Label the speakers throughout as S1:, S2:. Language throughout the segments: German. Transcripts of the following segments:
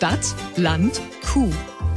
S1: Stadt, Land, Kuh.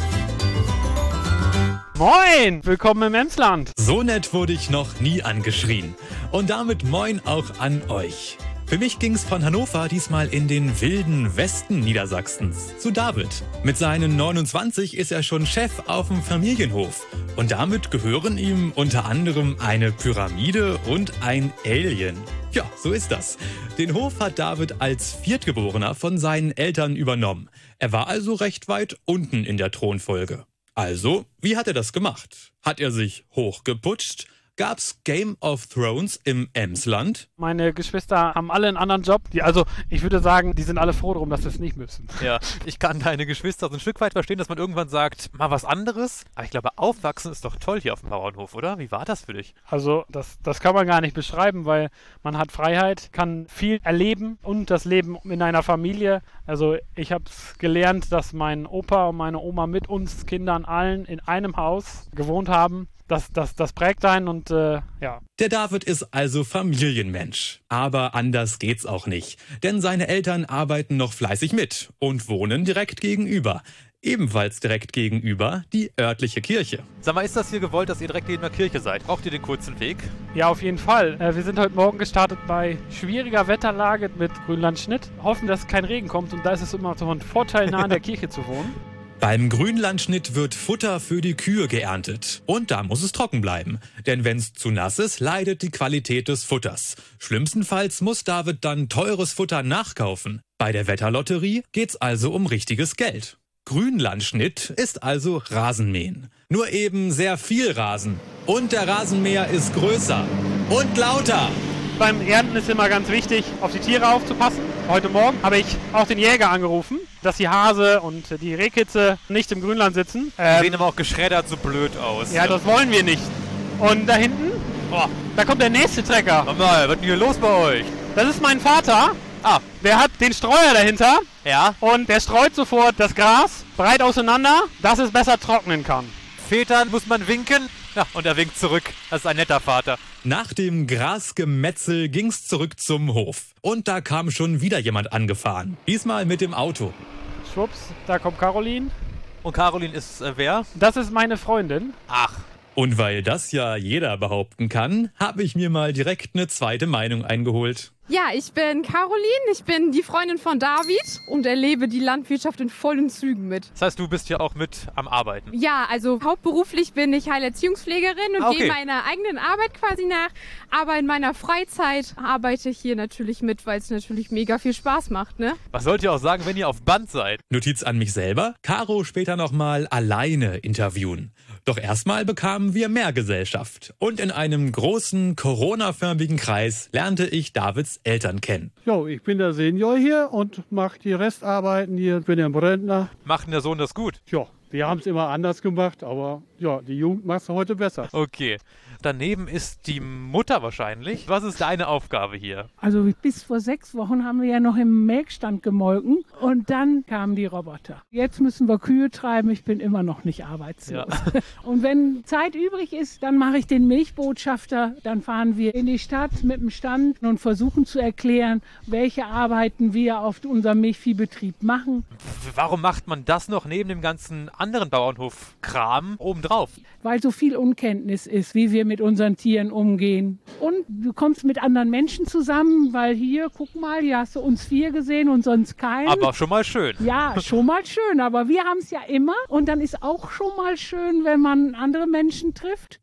S2: Moin, willkommen im Emsland.
S3: So nett wurde ich noch nie angeschrien. Und damit moin auch an euch. Für mich ging's von Hannover diesmal in den wilden Westen Niedersachsens zu David. Mit seinen 29 ist er schon Chef auf dem Familienhof. Und damit gehören ihm unter anderem eine Pyramide und ein Alien. Ja, so ist das. Den Hof hat David als Viertgeborener von seinen Eltern übernommen. Er war also recht weit unten in der Thronfolge. Also, wie hat er das gemacht? Hat er sich hochgeputscht? Gab's Game of Thrones im Emsland?
S2: Meine Geschwister haben alle einen anderen Job. Ich würde sagen, die sind alle froh darum, dass sie es nicht müssen.
S4: Ja, ich kann deine Geschwister so ein Stück weit verstehen, dass man irgendwann sagt, mal was anderes. Aber ich glaube, aufwachsen ist doch toll hier auf dem Bauernhof, oder? Wie war das für dich?
S2: Also, das kann man gar nicht beschreiben, weil man hat Freiheit, kann viel erleben und das Leben in einer Familie. Also, ich habe es gelernt, dass mein Opa und meine Oma mit uns Kindern allen in einem Haus gewohnt haben. Das prägt einen und ja.
S3: Der David ist also Familienmensch. Aber anders geht's auch nicht. Denn seine Eltern arbeiten noch fleißig mit und wohnen direkt gegenüber. Ebenfalls direkt gegenüber die örtliche Kirche.
S4: Sag mal, ist das hier gewollt, dass ihr direkt neben der Kirche seid? Braucht ihr den kurzen Weg?
S2: Ja, auf jeden Fall. Wir sind heute Morgen gestartet bei schwieriger Wetterlage mit Grünlandschnitt. Hoffen, dass kein Regen kommt und da ist es immer so ein Vorteil, nah an der Kirche zu wohnen.
S3: Beim Grünlandschnitt wird Futter für die Kühe geerntet. Und da muss es trocken bleiben. Denn wenn's zu nass ist, leidet die Qualität des Futters. Schlimmstenfalls muss David dann teures Futter nachkaufen. Bei der Wetterlotterie geht's also um richtiges Geld. Grünlandschnitt ist also Rasenmähen. Nur eben sehr viel Rasen. Und der Rasenmäher ist größer und lauter.
S2: Beim Ernten ist immer ganz wichtig, auf die Tiere aufzupassen. Heute Morgen habe ich auch den Jäger angerufen, dass die Hase und die Rehkitze nicht im Grünland sitzen.
S4: Die sehen aber auch geschreddert so blöd aus.
S2: Ja, das wollen wir nicht. Und da hinten, da kommt der nächste Trecker.
S4: Mal, was ist denn hier los bei euch?
S2: Das ist mein Vater.
S4: Ah.
S2: Der hat den Streuer dahinter.
S4: Ja.
S2: Und der streut sofort das Gras breit auseinander, dass es besser trocknen kann.
S4: Vätern muss man winken. Ja, und er winkt zurück. Das ist ein netter Vater.
S3: Nach dem Grasgemetzel ging's zurück zum Hof. Und da kam schon wieder jemand angefahren. Diesmal mit dem Auto.
S2: Schwupps, da kommt Caroline.
S4: Und Caroline ist wer?
S2: Das ist meine Freundin.
S4: Ach.
S3: Und weil das ja jeder behaupten kann, habe ich mir mal direkt eine zweite Meinung eingeholt.
S5: Ja, ich bin Caroline, ich bin die Freundin von David und erlebe die Landwirtschaft in vollen Zügen mit.
S4: Das heißt, du bist ja auch mit am Arbeiten?
S5: Ja, also hauptberuflich bin ich Heilerziehungspflegerin und gehe meiner eigenen Arbeit quasi nach. Aber in meiner Freizeit arbeite ich hier natürlich mit, weil es natürlich mega viel Spaß macht, ne?
S4: Was sollt ihr auch sagen, wenn ihr auf Band seid?
S3: Notiz an mich selber, Caro später nochmal alleine interviewen. Doch erstmal bekamen wir mehr Gesellschaft. Und in einem großen, Corona-förmigen Kreis lernte ich Davids Eltern kennen.
S6: Jo, ich bin der Senior hier und mache die Restarbeiten hier. Ich bin der Rentner.
S4: Macht denn der Sohn das gut?
S6: Ja, wir haben es immer anders gemacht, aber ja, die Jugend macht es heute besser.
S4: Okay. Daneben ist die Mutter wahrscheinlich. Was ist deine Aufgabe hier?
S7: Also bis vor 6 Wochen haben wir ja noch im Melkstand gemolken und dann kamen die Roboter. Jetzt müssen wir Kühe treiben, ich bin immer noch nicht arbeitslos. Ja. Und wenn Zeit übrig ist, dann mache ich den Milchbotschafter. Dann fahren wir in die Stadt mit dem Stand und versuchen zu erklären, welche Arbeiten wir auf unserem Milchviehbetrieb machen.
S4: Warum macht man das noch neben dem ganzen anderen Bauernhof-Kram obendrauf?
S7: Weil so viel Unkenntnis ist, wie wir mit unseren Tieren umgehen. Und du kommst mit anderen Menschen zusammen, weil hier, guck mal, hier hast du uns 4 gesehen und sonst keinen.
S4: Aber schon mal schön.
S7: Ja, schon mal schön, aber wir haben es ja immer. Und dann ist auch schon mal schön, wenn man andere Menschen trifft.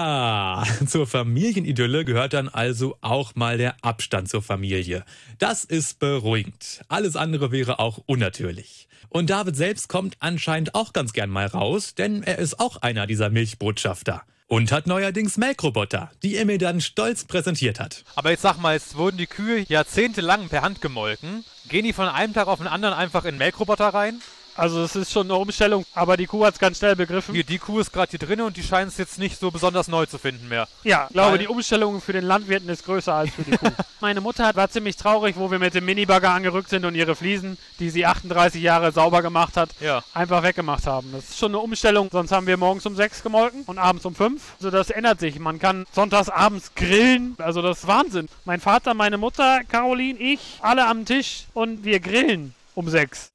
S3: Ah, zur Familienidylle gehört dann also auch mal der Abstand zur Familie. Das ist beruhigend. Alles andere wäre auch unnatürlich. Und David selbst kommt anscheinend auch ganz gern mal raus, denn er ist auch einer dieser Milchbotschafter. Und hat neuerdings Melkroboter, die er mir dann stolz präsentiert hat.
S4: Aber jetzt sag mal, es wurden die Kühe jahrzehntelang per Hand gemolken. Gehen die von einem Tag auf den anderen einfach in den Melkroboter rein?
S2: Also es ist schon eine Umstellung, aber die Kuh hat es ganz schnell begriffen.
S4: Hier, die Kuh ist gerade hier drin und die scheint es jetzt nicht so besonders neu zu finden mehr.
S2: Ja, ich glaube, die Umstellung für den Landwirten ist größer als für die Kuh. Meine Mutter war ziemlich traurig, wo wir mit dem Minibagger angerückt sind und ihre Fliesen, die sie 38 Jahre sauber gemacht hat, einfach weggemacht haben. Das ist schon eine Umstellung, sonst haben wir morgens um 6 gemolken und abends um 5. Also das ändert sich. Man kann sonntags abends grillen, also das ist Wahnsinn. Mein Vater, meine Mutter, Caroline, ich, alle am Tisch und wir grillen um 6.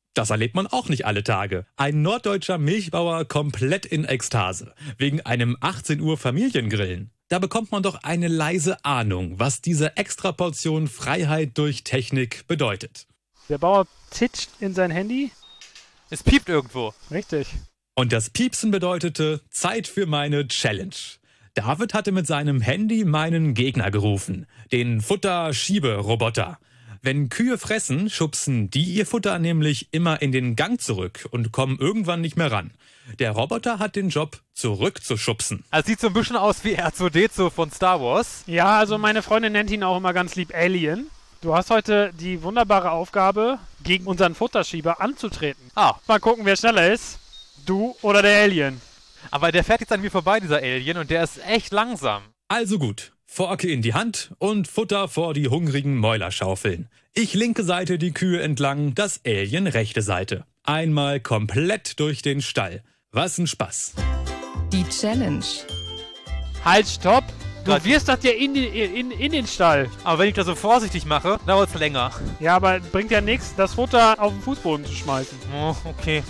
S3: Das erlebt man auch nicht alle Tage. Ein norddeutscher Milchbauer komplett in Ekstase. Wegen einem 18 Uhr Familiengrillen. Da bekommt man doch eine leise Ahnung, was diese Extraportion Freiheit durch Technik bedeutet.
S2: Der Bauer titscht in sein Handy.
S4: Es piept irgendwo.
S2: Richtig.
S3: Und das Piepsen bedeutete Zeit für meine Challenge. David hatte mit seinem Handy meinen Gegner gerufen. Den Futter-Schiebe-Roboter. Wenn Kühe fressen, schubsen die ihr Futter nämlich immer in den Gang zurück und kommen irgendwann nicht mehr ran. Der Roboter hat den Job, zurückzuschubsen.
S4: Also sieht so ein bisschen aus wie R2D2 von Star Wars.
S2: Ja, also meine Freundin nennt ihn auch immer ganz lieb Alien. Du hast heute die wunderbare Aufgabe, gegen unseren Futterschieber anzutreten. Mal gucken, wer schneller ist. Du oder der Alien.
S4: Aber der fährt jetzt an mir vorbei, dieser Alien, und der ist echt langsam.
S3: Also gut. Forke in die Hand und Futter vor die hungrigen Mäuler schaufeln. Ich linke Seite die Kühe entlang, das Alien rechte Seite. Einmal komplett durch den Stall. Was ein Spaß.
S1: Die Challenge.
S2: Halt, stopp! Du wirst das ja in den Stall.
S4: Aber wenn ich das so vorsichtig mache, dauert es länger.
S2: Ja, aber bringt ja nichts, das Futter auf den Fußboden zu schmeißen.
S4: Oh, okay.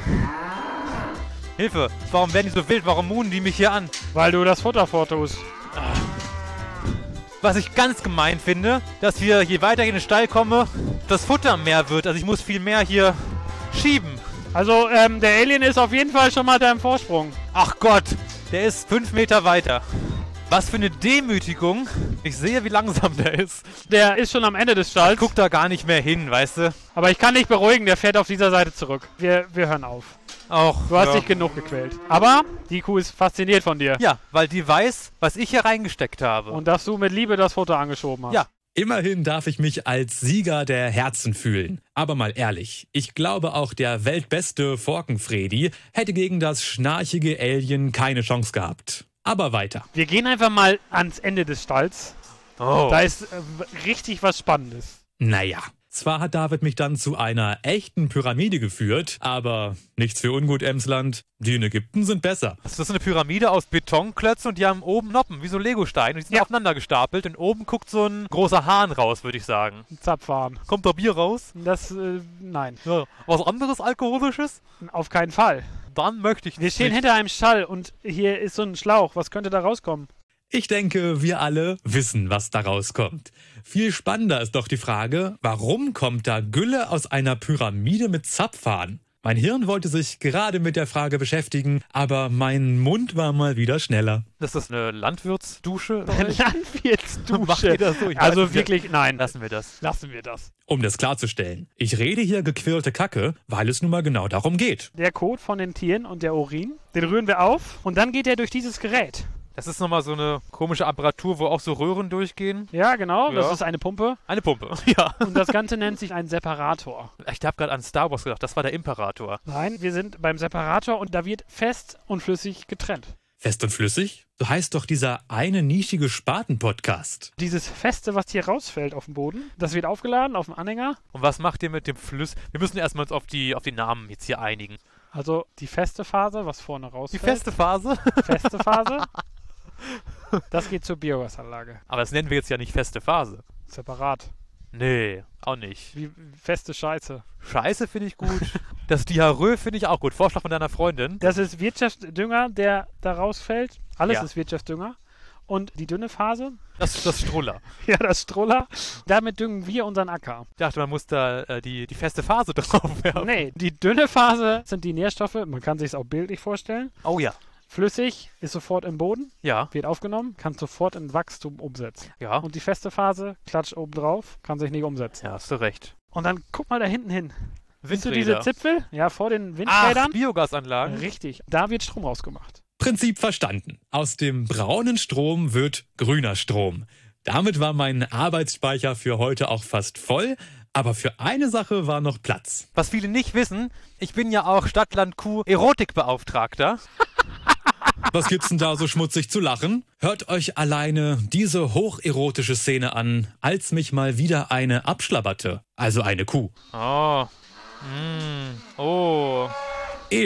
S4: Hilfe! Warum werden die so wild? Warum muhen die mich hier an?
S2: Weil du das Futter vortust.
S4: Was ich ganz gemein finde, dass wir, je weiter ich in den Stall komme, das Futter mehr wird. Also ich muss viel mehr hier schieben.
S2: Also, der Alien ist auf jeden Fall schon mal da im Vorsprung.
S4: Ach Gott, der ist 5 Meter weiter. Was für eine Demütigung. Ich sehe, wie langsam der ist.
S2: Der ist schon am Ende des Stalls.
S4: Ich guck da gar nicht mehr hin, weißt du?
S2: Aber ich kann dich beruhigen, der fährt auf dieser Seite zurück. Wir hören auf. Du hast dich genug gequält. Aber die Kuh ist fasziniert von dir.
S4: Ja, weil die weiß, was ich hier reingesteckt habe.
S2: Und dass du mit Liebe das Futter angeschoben hast.
S4: Ja.
S3: Immerhin darf ich mich als Sieger der Herzen fühlen. Aber mal ehrlich, ich glaube auch der weltbeste Forkenfredi hätte gegen das schnarchige Alien keine Chance gehabt. Aber weiter.
S2: Wir gehen einfach mal ans Ende des Stalls.
S4: Oh.
S2: Da ist richtig was Spannendes.
S3: Naja. Zwar hat David mich dann zu einer echten Pyramide geführt, aber nichts für ungut, Emsland. Die in Ägypten sind besser.
S4: Das ist eine Pyramide aus Betonklötzen und die haben oben Noppen, wie so Legosteine. Und die sind aufeinander gestapelt und oben guckt so ein großer Hahn raus, würde ich sagen.
S2: Ein Zapfhahn.
S4: Kommt da Bier raus?
S2: Das, nein.
S4: Ja. Was anderes Alkoholisches?
S2: Auf keinen Fall.
S4: Dann möchte ich
S2: Wir stehen hinter einem Stall und hier ist so ein Schlauch. Was könnte da rauskommen?
S3: Ich denke, wir alle wissen, was da rauskommt. Viel spannender ist doch die Frage, warum kommt da Gülle aus einer Pyramide mit Zapfhahn? Mein Hirn wollte sich gerade mit der Frage beschäftigen, aber mein Mund war mal wieder schneller.
S4: Das ist eine Landwirtsdusche?
S2: Eine Landwirtsdusche?
S4: Macht ihr das so?
S2: Also wirklich, nein.
S4: Lassen wir das.
S2: Lassen wir das.
S3: Um das klarzustellen, ich rede hier gequirlte Kacke, weil es nun mal genau darum geht.
S2: Der Kot von den Tieren und der Urin, den rühren wir auf und dann geht er durch dieses Gerät.
S4: Das ist nochmal so eine komische Apparatur, wo auch so Röhren durchgehen.
S2: Ja, genau. Ja. Das ist eine Pumpe.
S4: Eine Pumpe, ja.
S2: Und das Ganze nennt sich ein Separator.
S4: Ich habe gerade an Star Wars gedacht. Das war der Imperator.
S2: Nein, wir sind beim Separator und da wird fest und flüssig getrennt.
S3: Fest und flüssig? So heißt doch dieser eine nischige Spaten-Podcast.
S2: Dieses Feste, was hier rausfällt auf dem Boden, das wird aufgeladen auf dem Anhänger.
S4: Und was macht ihr mit dem Fluss? Wir müssen erstmal uns auf die Namen jetzt hier einigen.
S2: Also die feste Phase, was vorne rausfällt.
S4: Die feste Phase?
S2: Feste Phase. Das geht zur Biogasanlage.
S4: Aber das nennen wir jetzt ja nicht feste Phase.
S2: Separat.
S4: Nee, auch nicht.
S2: Wie feste Scheiße.
S4: Scheiße finde ich gut. Das Diarrhoe finde ich auch gut. Vorschlag von deiner Freundin.
S2: Das ist Wirtschaftsdünger, der da rausfällt. Alles ist Wirtschaftsdünger. Und die dünne Phase?
S4: Das Struller.
S2: Ja, das Struller. Damit düngen wir unseren Acker.
S4: Ich dachte, man muss da die feste Phase drauf werfen.
S2: Nee, die dünne Phase sind die Nährstoffe. Man kann sich es auch bildlich vorstellen.
S4: Oh ja.
S2: Flüssig ist sofort im Boden,
S4: wird
S2: aufgenommen, kann sofort in Wachstum umsetzen.
S4: Ja.
S2: Und die feste Phase, klatscht oben drauf, kann sich nicht umsetzen.
S4: Ja, hast du recht.
S2: Und dann guck mal da hinten hin. Siehst du
S4: Windräder.
S2: diese Zipfel? Ja, vor den Windrädern.
S4: Ach, Biogasanlagen.
S2: Richtig, da wird Strom rausgemacht.
S3: Prinzip verstanden. Aus dem braunen Strom wird grüner Strom. Damit war mein Arbeitsspeicher für heute auch fast voll. Aber für eine Sache war noch Platz.
S4: Was viele nicht wissen, ich bin ja auch Stadtland-Kuh Erotikbeauftragter.
S3: Was gibt's denn da so schmutzig zu lachen? Hört euch alleine diese hocherotische Szene an, als mich mal wieder eine abschlabberte. Also eine Kuh.
S4: Oh. Oh.
S3: Eben.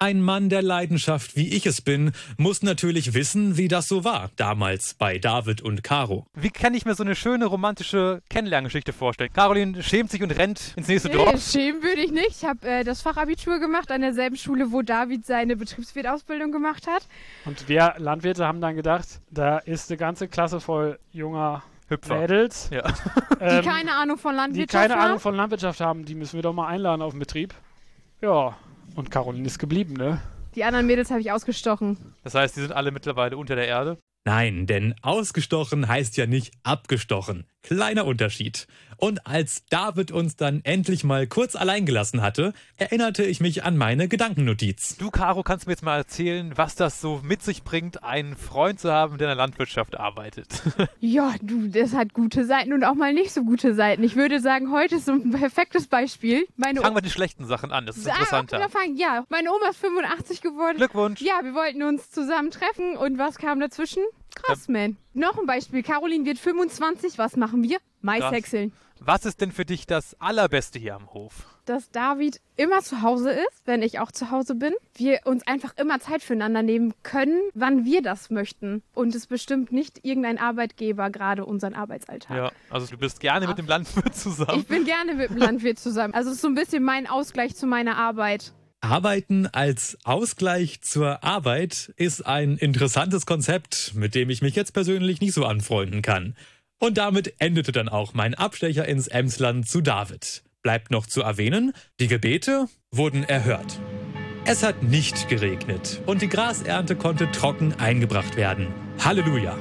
S3: Ein Mann der Leidenschaft, wie ich es bin, muss natürlich wissen, wie das so war, damals bei David und Caro.
S4: Wie kann ich mir so eine schöne romantische Kennenlerngeschichte vorstellen? Caroline schämt sich und rennt ins nächste Dorf.
S5: Schämen würde ich nicht. Ich habe das Fachabitur gemacht an derselben Schule, wo David seine Betriebswirtausbildung gemacht hat.
S2: Und wir Landwirte haben dann gedacht, da ist eine ganze Klasse voll junger Hüpfer. Mädels,
S4: ja.
S5: Die keine Ahnung von Landwirtschaft
S2: haben. Die müssen wir doch mal einladen auf den Betrieb. Ja. Und Caroline ist geblieben, ne?
S5: Die anderen Mädels habe ich ausgestochen.
S4: Das heißt, die sind alle mittlerweile unter der Erde?
S3: Nein, denn ausgestochen heißt ja nicht abgestochen. Kleiner Unterschied. Und als David uns dann endlich mal kurz allein gelassen hatte, erinnerte ich mich an meine Gedankennotiz.
S4: Du, Caro, kannst mir jetzt mal erzählen, was das so mit sich bringt, einen Freund zu haben, der in der Landwirtschaft arbeitet?
S5: Ja, das hat gute Seiten und auch mal nicht so gute Seiten. Ich würde sagen, heute ist so ein perfektes Beispiel.
S4: Fangen wir die schlechten Sachen an, das ist interessanter.
S5: Ja, meine Oma ist 85 geworden.
S4: Glückwunsch.
S5: Ja, wir wollten uns zusammen treffen und was kam dazwischen? Krass, man. Noch ein Beispiel. Caroline wird 25. Was machen wir? Mais häckseln.
S4: Was ist denn für dich das Allerbeste hier am Hof?
S5: Dass David immer zu Hause ist, wenn ich auch zu Hause bin. Wir uns einfach immer Zeit füreinander nehmen können, wann wir das möchten. Und es bestimmt nicht irgendein Arbeitgeber gerade unseren Arbeitsalltag.
S4: Ja, also du bist gerne mit dem Landwirt zusammen.
S5: Ich bin gerne mit dem Landwirt zusammen. Also es ist so ein bisschen mein Ausgleich zu meiner Arbeit.
S3: Arbeiten als Ausgleich zur Arbeit ist ein interessantes Konzept, mit dem ich mich jetzt persönlich nicht so anfreunden kann. Und damit endete dann auch mein Abstecher ins Emsland zu David. Bleibt noch zu erwähnen, die Gebete wurden erhört. Es hat nicht geregnet und die Grasernte konnte trocken eingebracht werden. Halleluja!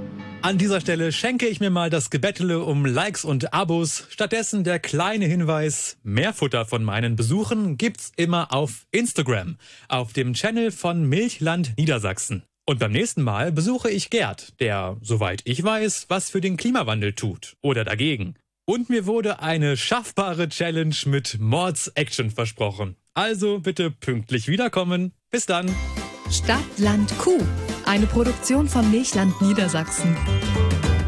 S3: An dieser Stelle schenke ich mir mal das Gebettele um Likes und Abos. Stattdessen der kleine Hinweis, mehr Futter von meinen Besuchen gibt's immer auf Instagram, auf dem Channel von Milchland Niedersachsen. Und beim nächsten Mal besuche ich Gerd, der, soweit ich weiß, was für den Klimawandel tut oder dagegen. Und mir wurde eine schaffbare Challenge mit Mords-Action versprochen. Also bitte pünktlich wiederkommen. Bis dann.
S1: Stadt, Land, Kuh. Eine Produktion von Milchland Niedersachsen.